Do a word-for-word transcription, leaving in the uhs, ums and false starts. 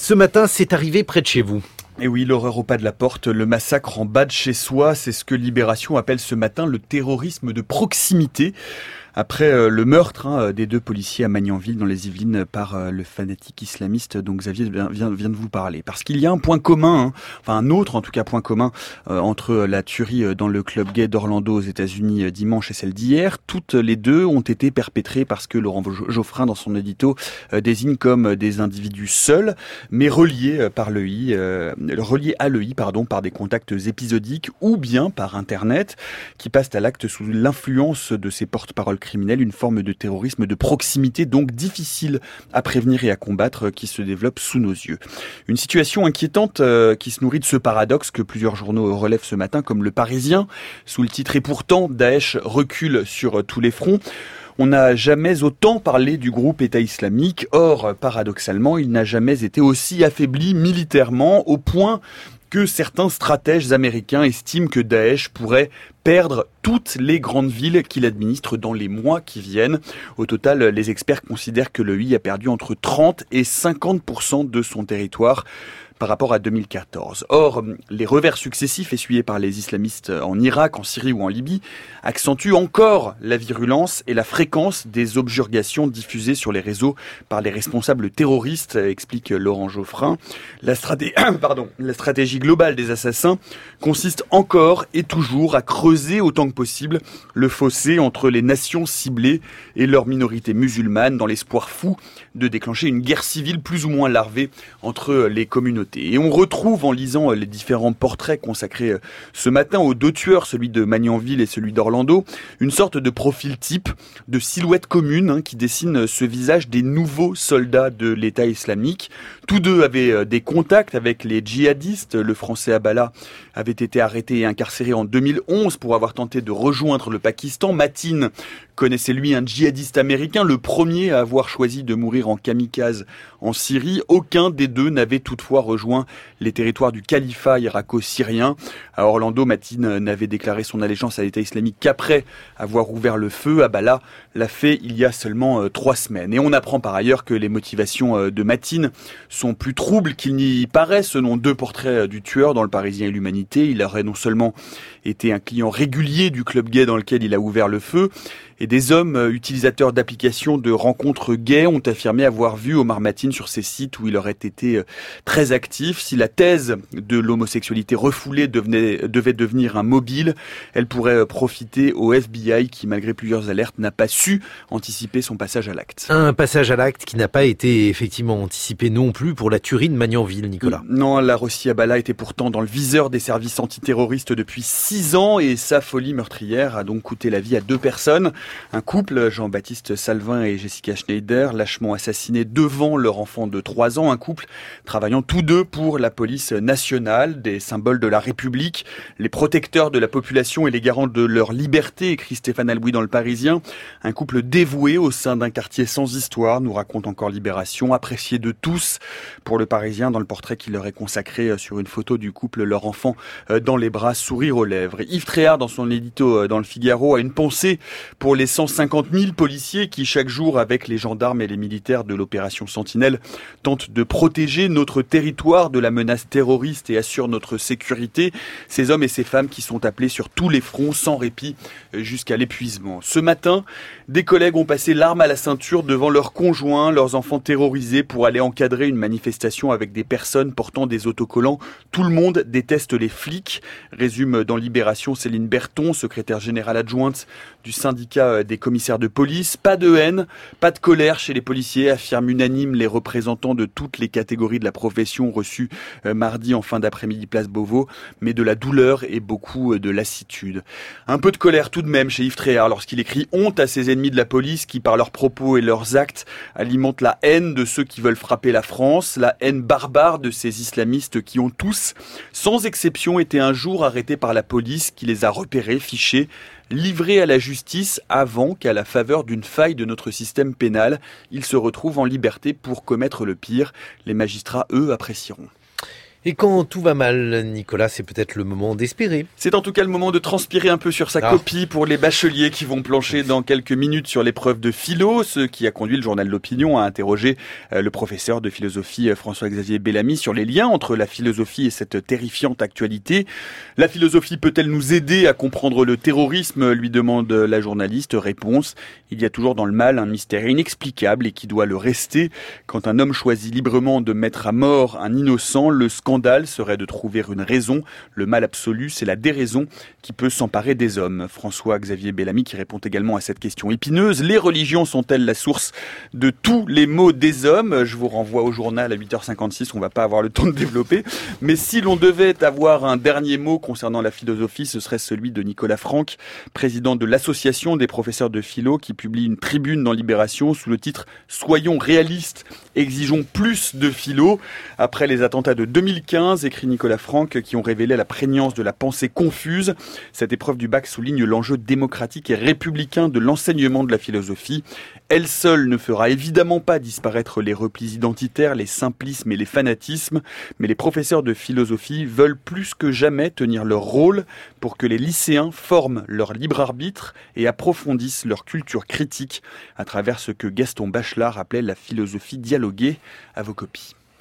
Ce matin, c'est arrivé près de chez vous. Et oui, l'horreur au pas de la porte, le massacre en bas de chez soi, c'est ce que Libération appelle ce matin le terrorisme de proximité. Après euh, le meurtre hein, des deux policiers à Magnanville dans les Yvelines par euh, le fanatique islamiste dont Xavier vient, vient, vient de vous parler. Parce qu'il y a un point commun, hein, enfin un autre en tout cas point commun euh, entre la tuerie dans le club gay d'Orlando aux États-Unis euh, dimanche et celle d'hier. Toutes les deux ont été perpétrées parce que Laurent Geoffrin dans son édito euh, désigne comme des individus seuls, mais reliés euh, par l'E I, euh, reliés à l'E I pardon, par des contacts épisodiques ou bien par Internet, qui passent à l'acte sous l'influence de ces porte-paroles criminel, une forme de terrorisme de proximité donc difficile à prévenir et à combattre qui se développe sous nos yeux. Une situation inquiétante euh, qui se nourrit de ce paradoxe que plusieurs journaux relèvent ce matin comme Le Parisien, sous le titre « Et pourtant, Daesh recule sur tous les fronts ». On n'a jamais autant parlé du groupe État islamique. Or, paradoxalement, il n'a jamais été aussi affaibli militairement au point que certains stratèges américains estiment que Daesh pourrait perdre toutes les grandes villes qu'il administre dans les mois qui viennent. Au total, les experts considèrent que l'E I a perdu entre trente et cinquante pour cent de son territoire par rapport à deux mille quatorze. Or, les revers successifs essuyés par les islamistes en Irak, en Syrie ou en Libye accentuent encore la virulence et la fréquence des objurgations diffusées sur les réseaux par les responsables terroristes, explique Laurent Geoffrin. La, straté... Pardon. La stratégie globale des assassins consiste encore et toujours à creuser autant que possible le fossé entre les nations ciblées et leurs minorités musulmanes dans l'espoir fou de déclencher une guerre civile plus ou moins larvée entre les communautés. Et on retrouve en lisant les différents portraits consacrés ce matin aux deux tueurs, celui de Magnanville et celui d'Orlando, une sorte de profil type, de silhouette commune hein, qui dessine ce visage des nouveaux soldats de l'État islamique. Tous deux avaient des contacts avec les djihadistes. Le Français Abala avait été arrêté et incarcéré en deux mille onze pour avoir tenté de rejoindre le Pakistan. Matin connaissait lui un djihadiste américain, le premier à avoir choisi de mourir en kamikaze en Syrie. Aucun des deux n'avait toutefois rejoint les territoires du califat irako-syrien. À Orlando, Matin n'avait déclaré son allégeance à l'État islamique qu'après avoir ouvert le feu. Abala l'a fait il y a seulement euh, trois semaines. Et on apprend par ailleurs que les motivations euh, de Matin sont plus troubles qu'il n'y paraît, selon deux portraits du tueur dans Le Parisien et l'Humanité. Il aurait non seulement été un client régulier du club gay dans lequel il a ouvert le feu, et des hommes utilisateurs d'applications de rencontres gays ont affirmé avoir vu Omar Matin sur ces sites où il aurait été très actif. Si la thèse de l'homosexualité refoulée devenait, devait devenir un mobile, elle pourrait profiter au F B I qui, malgré plusieurs alertes, n'a pas su anticiper son passage à l'acte. Un passage à l'acte qui n'a pas été effectivement anticipé non plus pour la tuerie de Magnanville, Nicolas. Non, la Rossi Abala était pourtant dans le viseur des services antiterroristes depuis six ans et sa folie meurtrière a donc coûté la vie à deux personnes. Un couple, Jean-Baptiste Salvin et Jessica Schneider, lâchement assassinés devant leur enfant de trois ans. Un couple travaillant tous deux pour la police nationale, des symboles de la République, les protecteurs de la population et les garants de leur liberté, écrit Stéphane Albouy dans Le Parisien. Un couple dévoué au sein d'un quartier sans histoire, nous raconte encore Libération, apprécié de tous pour Le Parisien dans le portrait qui leur est consacré sur une photo du couple, leur enfant dans les bras, sourire aux lèvres. Yves Tréhard, dans son édito dans Le Figaro, a une pensée pour les cent cinquante mille policiers qui, chaque jour, avec les gendarmes et les militaires de l'opération Sentinelle, tentent de protéger notre territoire de la menace terroriste et assurent notre sécurité. Ces hommes et ces femmes qui sont appelés sur tous les fronts, sans répit, jusqu'à l'épuisement. Ce matin, des collègues ont passé l'arme à la ceinture devant leurs conjoints, leurs enfants terrorisés, pour aller encadrer une manifestation avec des personnes portant des autocollants « Tout le monde déteste les flics », résume dans Libération Céline Berton, secrétaire générale adjointe du syndicat des commissaires de police. Pas de haine, pas de colère chez les policiers, affirment unanime les représentants de toutes les catégories de la profession reçus mardi en fin d'après-midi place Beauvau, mais de la douleur et beaucoup de lassitude. Un peu de colère tout de même chez Yves Tréhard lorsqu'il écrit honte à ces ennemis de la police qui, par leurs propos et leurs actes, alimentent la haine de ceux qui veulent frapper la France, la haine barbare de ces islamistes qui ont tous, sans exception, été un jour arrêtés par la police qui les a repérés, fichés, livrés à la justice avant qu'à la faveur d'une faille de notre système pénal, ils se retrouvent en liberté pour commettre le pire. Les magistrats, eux, apprécieront. Et quand tout va mal, Nicolas, c'est peut-être le moment d'espérer. C'est en tout cas le moment de transpirer un peu sur sa ah. copie pour les bacheliers qui vont plancher dans quelques minutes sur l'épreuve de philo, ce qui a conduit le journal L'Opinion à interroger le professeur de philosophie François-Xavier Bellamy sur les liens entre la philosophie et cette terrifiante actualité. La philosophie peut-elle nous aider à comprendre le terrorisme, lui demande la journaliste. Réponse, il y a toujours dans le mal un mystère inexplicable et qui doit le rester. Quand un homme choisit librement de mettre à mort un innocent, le scandale serait de trouver une raison. Le mal absolu, c'est la déraison qui peut s'emparer des hommes. François-Xavier Bellamy qui répond également à cette question épineuse. Les religions sont-elles la source de tous les maux des hommes ? Je vous renvoie au journal à huit heures cinquante-six, on va pas avoir le temps de développer. Mais si l'on devait avoir un dernier mot concernant la philosophie, ce serait celui de Nicolas Franck, président de l'association des professeurs de philo, qui publie une tribune dans Libération sous le titre « Soyons réalistes, exigeons plus de philo ». Après les attentats de deux mille quinze, écrit Nicolas Franck, qui ont révélé la prégnance de la pensée confuse. Cette épreuve du bac souligne l'enjeu démocratique et républicain de l'enseignement de la philosophie. Elle seule ne fera évidemment pas disparaître les replis identitaires, les simplismes et les fanatismes, mais les professeurs de philosophie veulent plus que jamais tenir leur rôle pour que les lycéens forment leur libre arbitre et approfondissent leur culture critique à travers ce que Gaston Bachelard appelait la philosophie dialoguée. À vos copies.